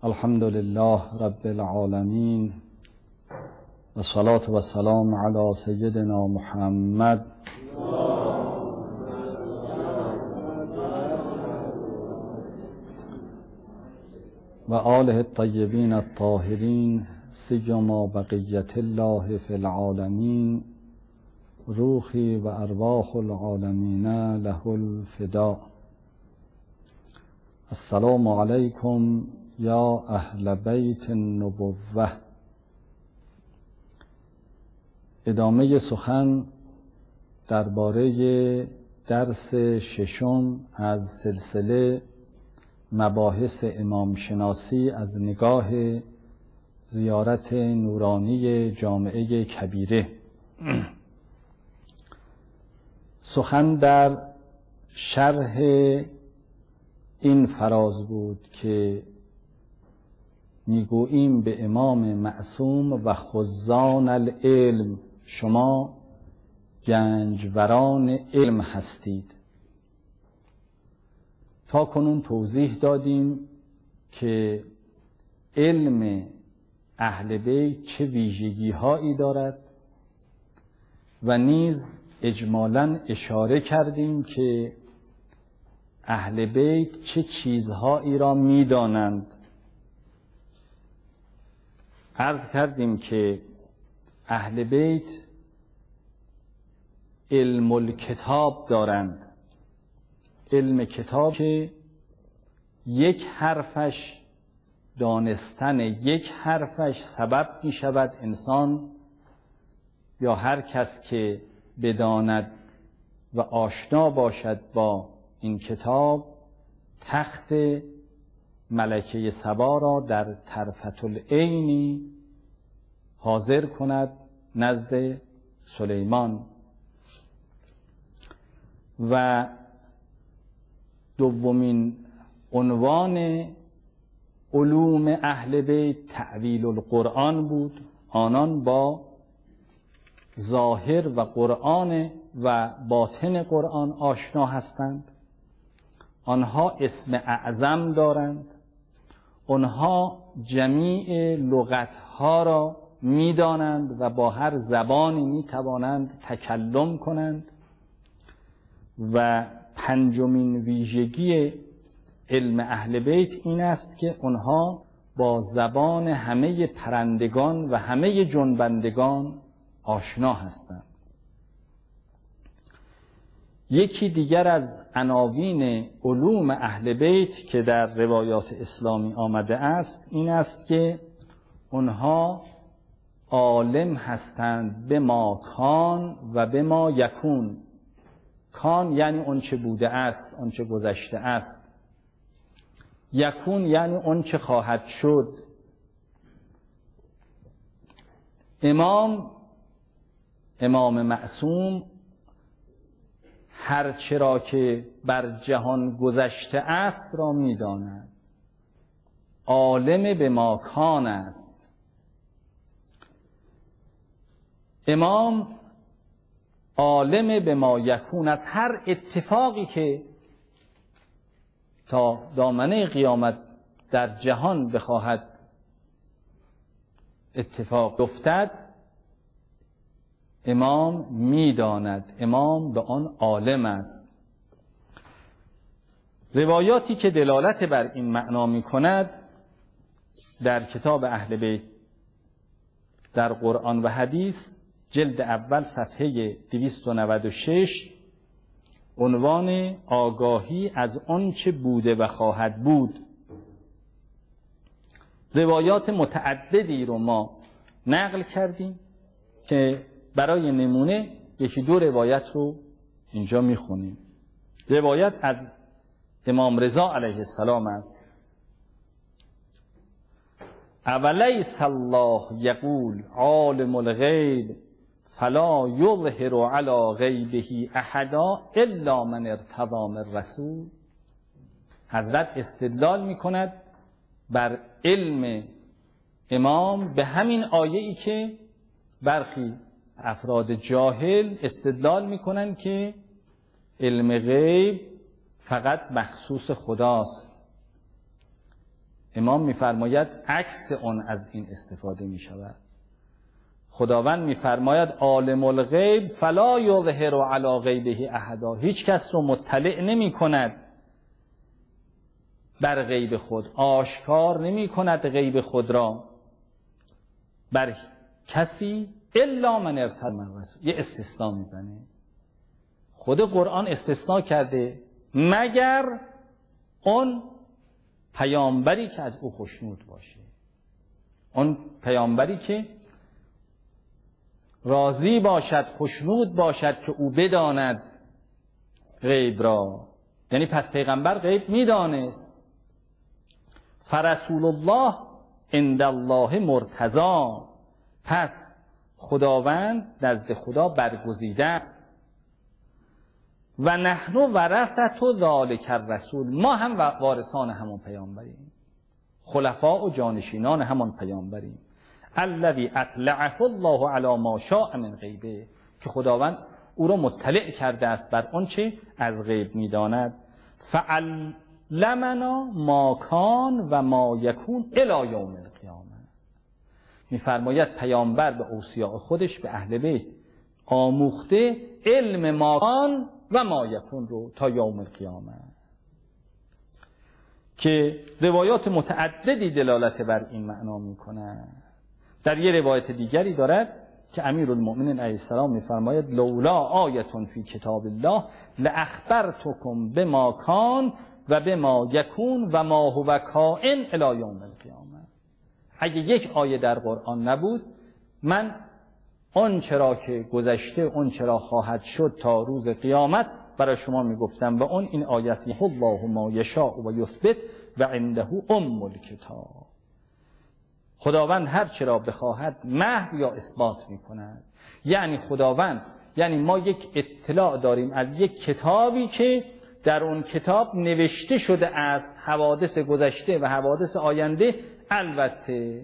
الحمد لله رب العالمين والصلاة والسلام على سيدنا محمد و آله الطیبین الطاهرین سیما بقیة الله في العالمین روحی و ارواح العالمین له الفداء. السلام علیکم یا اهل بیت النبوة. ادامه سخن درباره درس ششم از سلسله مباحث امام شناسی از نگاه زیارت نورانی جامعه کبیره. سخن در شرح این فراز بود که میگوییم به امام معصوم و خزان العلم، شما گنجوران علم هستید. تا کنون توضیح دادیم که علم اهل بیت چه ویژگی هایی دارد و نیز اجمالاً اشاره کردیم که اهل بیت چه چیزهایی را می‌دانند. عرض کردیم که اهل بیت علم الکتاب دارند. علم کتاب که یک حرفش، دانستن یک حرفش سبب می شود انسان یا هر کس که بداند و آشنا باشد با این کتاب تخت ملکه سبا را در طرفة العینی حاضر کند نزد سلیمان. و دومین عنوان علوم اهل بیت تأویل القرآن بود. آنان با ظاهر و قرآن و باطن قرآن آشنا هستند. آنها اسم اعظم دارند. آنها جمیع لغتها را می‌دانند و با هر زبانی می‌توانند تکلم کنند. و پنجمین ویژگی علم اهل بیت این است که آنها با زبان همه پرندگان و همه جنبندگان آشنا هستند. یکی دیگر از عناوین علوم اهل بیت که در روایات اسلامی آمده است این است که آنها عالم هستند به ما کان و به ما یکون. کان یعنی آنچه بوده است، آنچه گذشته است. یکون یعنی آنچه خواهد شد. امام معصوم هر چرا که بر جهان گذشته است را می‌داند. عالم به ما کان است. امام عالم به ما یکون است. هر اتفاقی که تا دامنه قیامت در جهان بخواهد اتفاق افتد امام می‌داند. امام به آن عالم است. روایاتی که دلالت بر این معنا می‌کند در کتاب اهل بیت در قرآن و حدیث جلد اول صفحه 296 عنوان آگاهی از آنچه بوده و خواهد بود. روایات متعددی رو ما نقل کردیم که برای نمونه یکی دو روایت رو اینجا میخونیم. روایت از امام رضا علیه السلام است: اولیس الله یقول عالم الغیب فلا یظهر علی غیبه احدا الا من ارتضی من رسول. حضرت استدلال میکند بر علم امام به همین آیه‌ای که برخی افراد جاهل استدلال میکنن که علم غیب فقط مخصوص خداست. امام میفرماید عکس آن از این استفاده می شود. خداوند میفرماید عالم الغیب فلا یظهر علی غیبه احدا، هیچ کس رو مطلع نمی کند بر غیب خود، آشکار نمی کند غیب خود را بر کسی الا من ارتضی من رسول. یه استثناء میزنه، خود قرآن استثناء کرده مگر اون پیامبری که از او خوشنود باشه، اون پیامبری که راضی باشد، خوشنود باشد که او بداند غیب را. یعنی پس پیغمبر غیب میدانست. فرسول الله عند الله مرتضی، پس خداوند نزد خدا برگزیده است. و نحن ورثة ذلک الرسول، ما هم وارثان همون پیامبریم، خلفاء و جانشینان همان پیامبریم. الذی اطلعه الله علی ما شاء من غیبه، که خداوند او را مطلع کرده است بر آنچه از غیب میداند. فعلمنا ما کان و ما یکون الی یوم القیامه. میفرماید پیامبر به اوصیاء خودش، به اهل بیت آموخته علم ما کان و ما یکون رو تا یوم القیامه، که روایات متعددی دلالت بر این معنا میکنه. در یه روایت دیگری دارد که امیرالمؤمنین علیه السلام میفرماید لولا آیه فی کتاب الله لاخبرتکم بما کان و بما یکون و ما هو کائن الی یوم القیامه. اگه یک آیه در قرآن نبود، من اون چرا که گذشته، اون چرا خواهد شد تا روز قیامت برای شما میگفتم. و اون این آیه است: الله ما یشاء و یثبت و عنده ام الکتاب. خداوند هر چرا بخواهد محو یا اثبات میکند. یعنی خداوند، یعنی ما یک اطلاع داریم از یک کتابی که در اون کتاب نوشته شده است حوادث گذشته و حوادث آینده. البته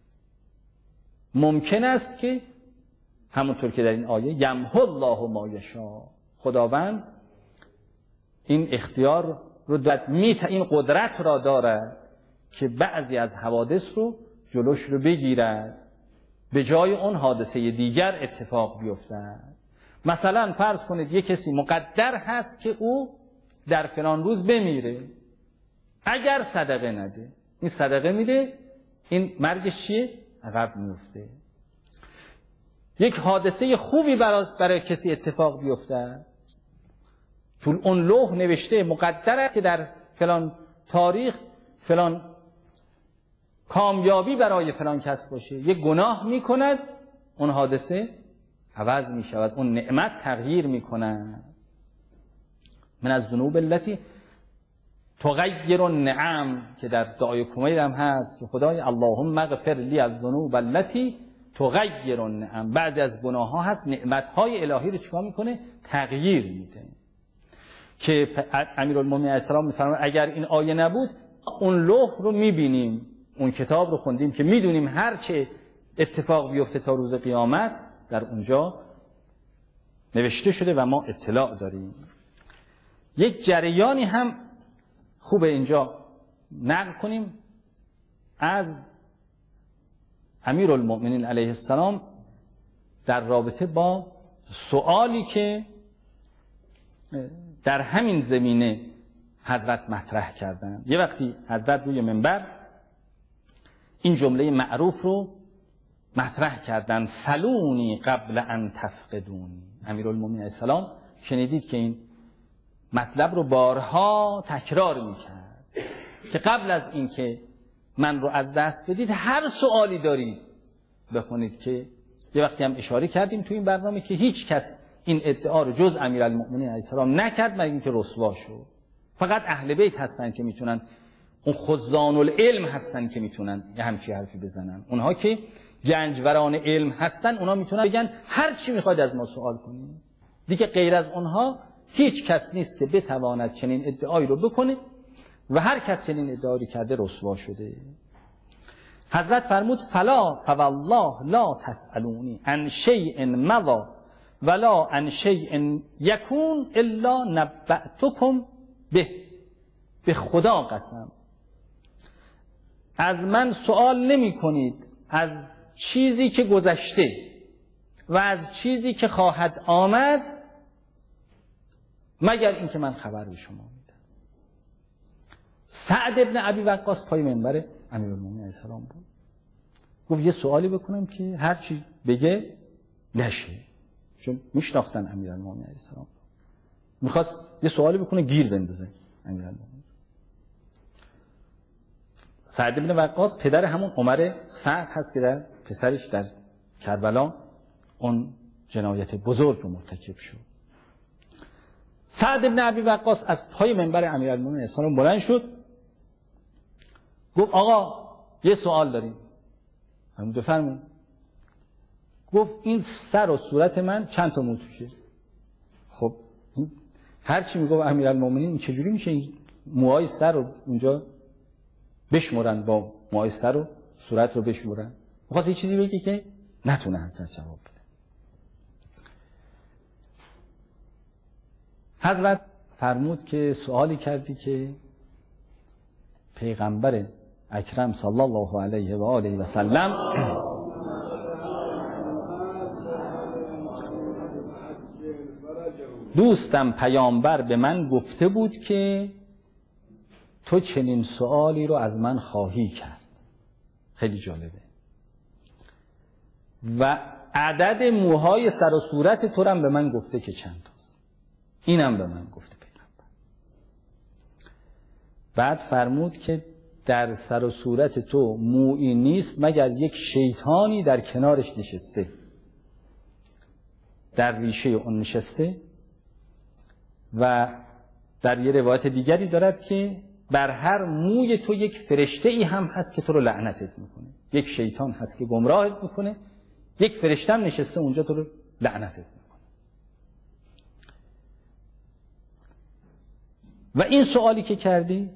ممکن است که همونطور که در این آیه یمحو الله ما یشاء، خداوند این اختیار رو دارد، این قدرت را دارد که بعضی از حوادث رو جلوش رو بگیرد، به جای اون حادثه دیگر اتفاق بیفتد. مثلا فرض کنید یک کسی مقدر هست که او در فلان روز بمیره، اگر صدقه نده، این صدقه میده، این مرگش چیه؟ عقب میفته. یک حادثه خوبی برای کسی اتفاق بیفته، تو اون لوح نوشته مقدر است که در فلان تاریخ فلان کامیابی برای فلان کس باشه، یک گناه میکند، اون حادثه عوض میشود، اون نعمت تغییر میکند. من از ذنوب التي تغیر النعم که در دعای کمیل هم هست که خدای اللهم اغفر لی الذنوب التي تغیر النعم. بعد از گناه ها هست نعمتهای الهی رو چیکار میکنه؟ تغییر میده. که امیرالمومنین علیه السلام میفرماید اگر این آیه نبود، اون لوح رو میبینیم، اون کتاب رو خوندیم که میدونیم هر چه اتفاق بیفته تا روز قیامت در اونجا نوشته شده و ما اطلاع داریم. یک جریانی هم خوبه اینجا نقل کنیم از امیرالمؤمنین علیه السلام در رابطه با سوالی که در همین زمینه حضرت مطرح کردن. یه وقتی حضرت روی منبر این جمله معروف رو مطرح کردن: سلونی قبل ان تفقدونی. امیرالمؤمنین علیه السلام شنیدید که این مطلب رو بارها تکرار میکرد که قبل از این که من رو از دست بدید هر سوالی دارید بکنید. که یه وقتی هم اشاره کردیم تو این برنامه که هیچ کس این ادعا رو جز امیرالمؤمنین علیه السلام نکرد مگر اینکه رسوا شد. فقط اهل بیت هستن که میتونن، اون خزان العلم هستن که میتونن یه همچی حرفی بزنن. اونها که گنجوران علم هستن، اونها میتونن بگن هر چی میخواید از ما سوال کنید. دیگه غیر از اونها هیچ کس نیست که بتواند چنین ادعایی رو بکنه و هر کس چنین ادعایی کرده رسوا شده. حضرت فرمود: فلا فوالله لا تسألونی عن شیء مضى ولا عن شیء یکون الا نبأتکم به. به خدا قسم از من سوال نمی کنید از چیزی که گذشته و از چیزی که خواهد آمد مگر اینکه من خبر به شما میدم. سعد ابن ابی وقاص پای منبر امیرالمومنین علیه السلام بود. گفت یه سوالی بکنم که هر چی بگه نشه، چون میشناختن امیرالمومنین علیه السلام. میخواست یه سوالی بکنه گیر بندازه امیرالمومنین. سعد ابن وقاص پدر همون عمر سعد هست که در پسرش در کربلا اون جنایت بزرگ رو مرتکب شد. سعد ابن ابی وقاص از پای منبر امیرالمومنین علیه السلام بلند شد، گفت آقا یه سوال داریم. همون بفرمایید. گفت این سر و صورت من چند تا مو توشه؟ خب هر چی میگه امیرالمومنین چجوری میشه این موهای سر رو اونجا بشمرن، با موهای سر و صورت رو بشمرن؟ میخواست یه چیزی بگه که نتونه حضرت جواب بده. حضرت فرمود که سوالی کردی که پیغمبر اکرم صلی الله علیه و آله و سلم دوستم پیامبر به من گفته بود که تو چنین سوالی رو از من خواهی کرد. خیلی جالبه. و عدد موهای سر و صورت تو هم به من گفته که چند تاست. اینم به من گفته پیغمبر. بعد فرمود که در سر و صورت تو مویی نیست مگر یک شیطانی در کنارش نشسته، در ریشه اون نشسته. و در یه روایت دیگری دارد که بر هر موی تو یک فرشته ای هم هست که تو رو لعنتت میکنه. یک شیطان هست که گمراهت میکنه، یک فرشته هم نشسته اونجا تو رو لعنتت میکنه. و این سوالی که کردی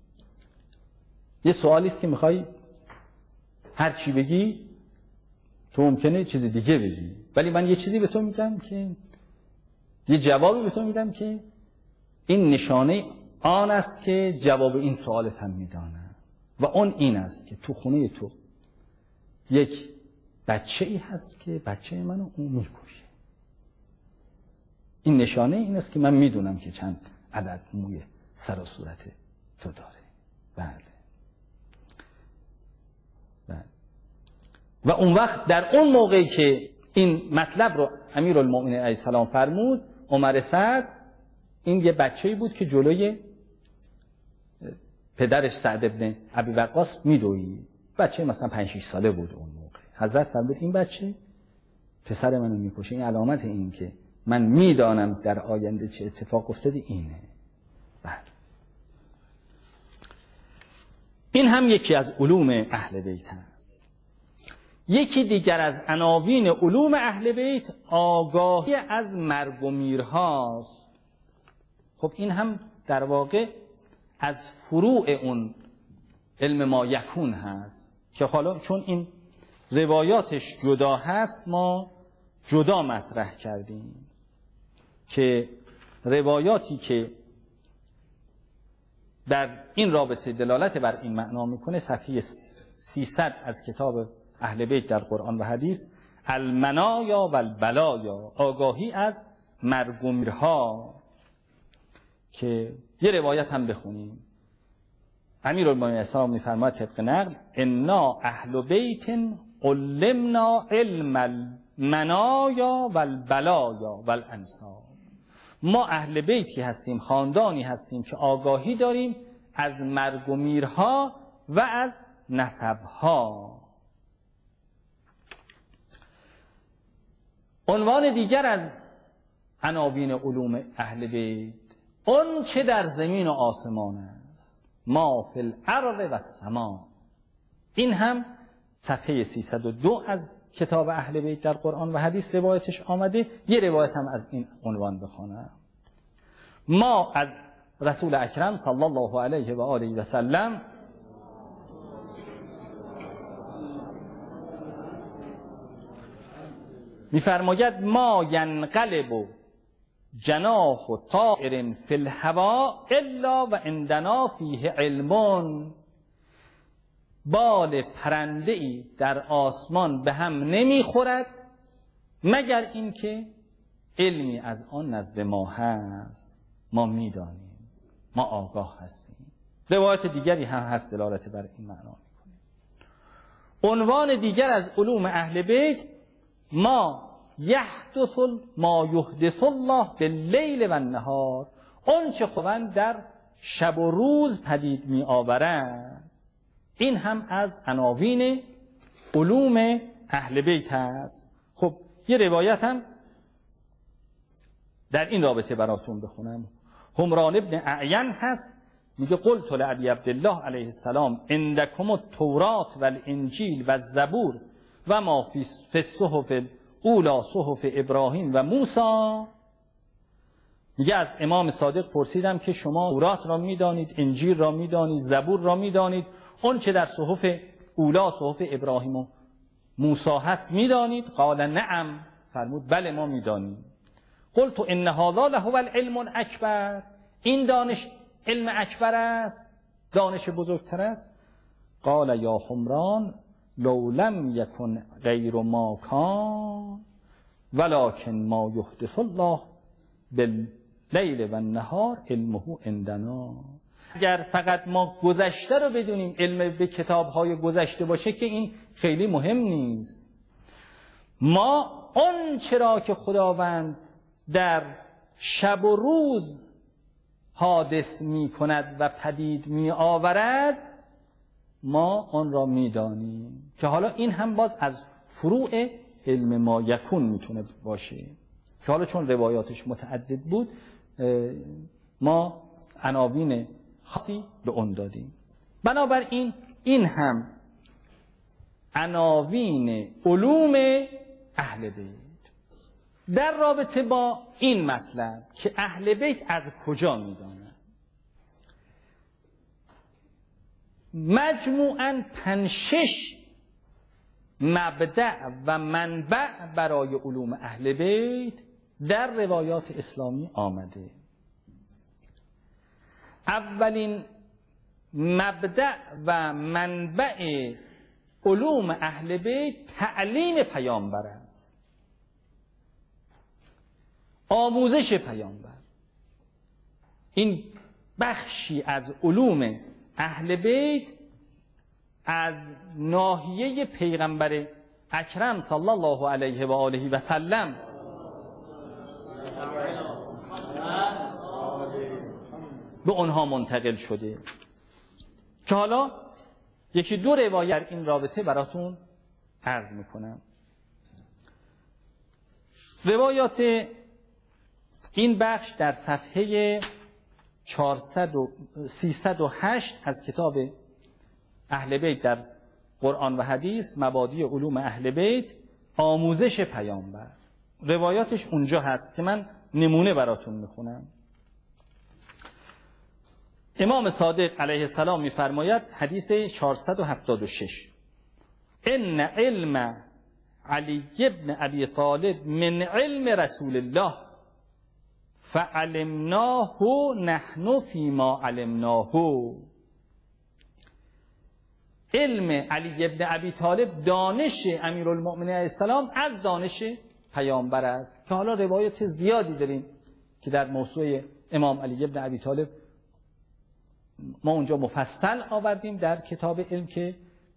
یه سوالی است که میخوای هر چی بگی تو ممکنه چیز دیگه بگی، ولی من یه چیزی به تو میگم که یه جوابی به تو میدم که این نشانه آن است که جواب این سوالت هم میدانه. و اون این است که تو خونه تو یک بچه ای هست که بچه منو اون میکشه. این نشانه این است که من میدونم که چند عدد موی سر و صورت تو داره. بله. و اون وقت در اون موقعی که این مطلب رو امیرالمومنین علیه السلام فرمود، عمر سعد این یه بچه‌ای بود که جلوی پدرش سعد ابن ابی وقاص میدوید. بچه مثلا 5-6 ساله بود اون موقع. حضرت فرمود این بچه پسر منو میکشه. این علامت این که من میدانم در آینده چه اتفاق افتاده اینه. بله. این هم یکی از علوم اهل بیت است. یکی دیگر از عناوین علوم اهل بیت آگاهی از مرگ و میرهاست. خب این هم در واقع از فروع اون علم ما یکون هست که حالا چون این روایاتش جدا هست ما جدا مطرح کردیم که روایاتی که در این رابطه دلالت بر این معنا میکنه صفحه 300 از کتاب اهل بیت در قرآن و حدیث، المنایا و البلایا، آگاهی از مرگ و میرها، که یه روایت هم بخونیم. امیرالمومنین السلام میفرماید طبق نقل انا اهل بیت علمنا علم المنایا و البلایا و الانصاب. ما اهل بیتی هستیم، خاندانی هستیم که آگاهی داریم از مرگ و میرها و از نسبها. عنوان دیگر از عناوین علوم اهل بیت، اون چه در زمین و آسمان است، ما فی الارض و السما. این هم صفحه 302 از کتاب اهل بیت در قرآن و حدیث روایتش آمده. یه روایت هم از این عنوان بخونم. ما از رسول اکرم صلی الله علیه و آله و سلم می‌فرماید ما ینقلب جناح طائر فی الهوا الا و عندنا فیه علم. بال پرنده‌ای در آسمان به هم نمیخورد مگر اینکه علمی از آن نزد ما هست، ما میدانیم، ما آگاه هستیم. روایت دیگری هم هست دلالت بر این معنا میکنه. عنوان دیگر از علوم اهل بیت ما یحدث ما یحدث الله باللیل و النهار، اون چه خداوند در شب و روز پدید می آورند. این هم از عناوین علوم اهل بیت هست. خب یه روایت هم در این رابطه براتون بخونم. حمران ابن اعین هست، میگه قلت لابی عبدالله علیه السلام عندکم التورات و الانجیل و الزبور و ما فی الصحف الاولی صحف ابراهیم و موسی. میگه از امام صادق پرسیدم که شما تورات را میدانید، انجیل را میدانید، زبور را میدانید، اون چه در صحف اولی صحف ابراهیم و موسی هست میدانید؟ قال نعم، فرمود بله ما میدانیم. قلت ان هذا له العلم الاکبر، این دانش علم اکبر است، دانش بزرگتر است. قال یا حمران لو لم یکن غیر ما کان ولکن ما یحدث الله باللیل و النهار علمه عندنا. اگر فقط ما گذشته رو بدونیم، علم به کتاب‌های گذشته باشه که این خیلی مهم نیست. ما اون چرا که خداوند در شب و روز حادث می کند و پدید می آورد ما آن را می دانیم، که حالا این هم باز از فروع علم ما یکون میتونه باشه، که حالا چون روایاتش متعدد بود ما عناوین خاصی به اون دادیم. بنابراین این هم عناوین علوم اهل بیت در رابطه با این مطلب که اهل بیت از کجا میدانند. مجموعاً 5-6 مبدأ و منبع برای علوم اهل بیت در روایات اسلامی آمده. اولین مبدأ و منبع علوم اهل بیت تعلیم پیامبر است، آموزش پیامبر. این بخشی از علوم اهل بیت از ناحیه پیغمبر اکرم صلی الله علیه و آله و سلم به آنها منتقل شده، که حالا یکی دو روایت این رابطه براتون عرض میکنم. روایات این بخش در صفحه 308 از کتاب اهل بیت در قرآن و حدیث، مبادی علوم اهل بیت، آموزش پیامبر، روایاتش اونجا هست که من نمونه براتون میخونم. امام صادق علیه السلام میفرماید، حدیث 476: ان علم علی ابن ابی طالب من علم رسول الله فعلمناه نحن فيما علمناه. علم علی ابن ابی طالب، دانش امیرالمؤمنین علیه السلام از دانش پیامبر است، که حالا روایت زیادی داریم که در موضوع امام علی ابن ابی طالب ما اونجا مفصل آوردیم در کتاب علم، که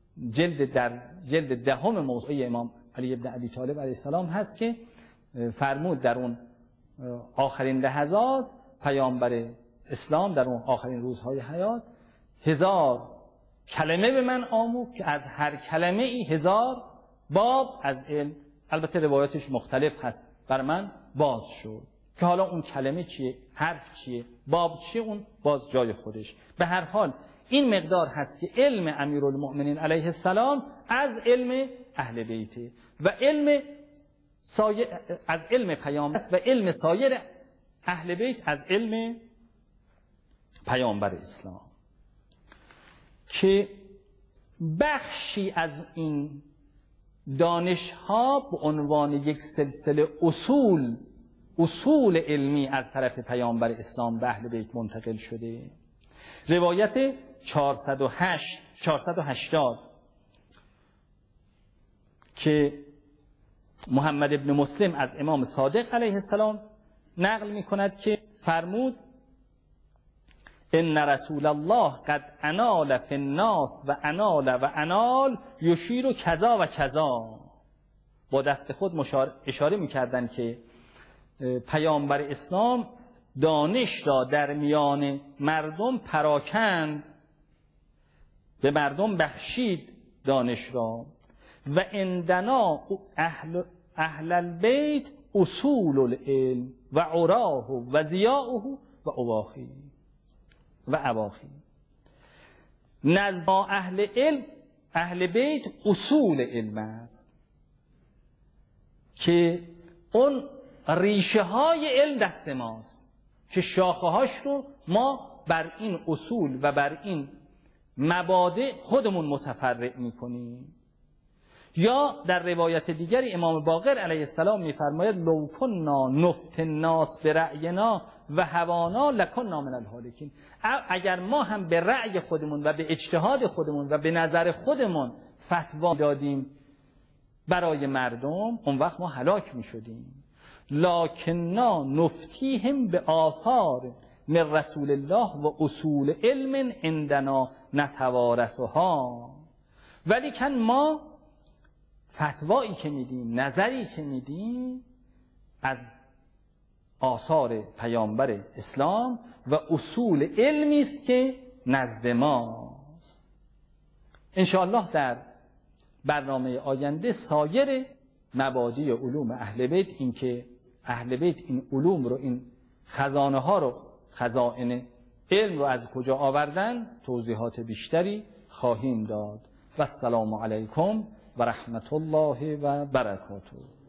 جلد دهم موضوع امام علی ابن ابی طالب علیه السلام هست که فرمود در اون آخرین لحظات پیامبر اسلام در اون آخرین روزهای حیات 1000 کلمه به من آموخت که از هر کلمه ای 1000 باب از علم، البته روایاتش مختلف هست، بر من باز شد. که حالا اون کلمه چیه، حرف چیه، باب چیه، اون باز جای خودش. به هر حال این مقدار هست که علم امیرالمؤمنین علیه السلام از علم اهل بیته و از علم پیامبر و علم سایر اهل بیت از علم پیامبر اسلام، که بخشی از این دانش ها به عنوان یک سلسله اصول علمی از طرف پیامبر اسلام به اهل بیت منتقل شده. روایت 480 که محمد ابن مسلم از امام صادق علیه السلام نقل می کند که فرمود ان رسول الله قد انال فی الناس و انال یشیر کذا و کذا. با دست خود اشاره می‌کردند که پیامبر اسلام دانش را در میان مردم پراکند، به مردم بخشید دانش را. و عندنا اهل البیت اصول العلم و عراه و ضیاؤه و اواخی و اواخی. نزد اهل علم، اهل بیت اصول علم است که اون ریشه های علم دست ماست که شاخه هاش رو ما بر این اصول و بر این مبادئ خودمون متفرع میکنیم. یا در روایت دیگری امام باقر علیه السلام میفرماید لو کنا نفتی الناس برأینا و هوانا لکنا من الهالکین. اگر ما هم به رأی خودمون و به اجتهاد خودمون و به نظر خودمون فتوا دادیم برای مردم، اون وقت ما هلاک میشدیم. لکننا نفتیهم به آثار من رسول الله و اصول علم عندنا نتوارثها. ولیکن ما فتوایی که میدیم، نظری که میدیم، از آثار پیامبر اسلام و اصول علمی است که نزد ماست. انشاءالله در برنامه آینده سایر مبادی علوم اهل بیت، این که اهل بیت این علوم رو، این خزانه ها رو، خزائن علم رو از کجا آوردن، توضیحات بیشتری خواهیم داد. و السلام علیکم و رحمت الله و برکاته.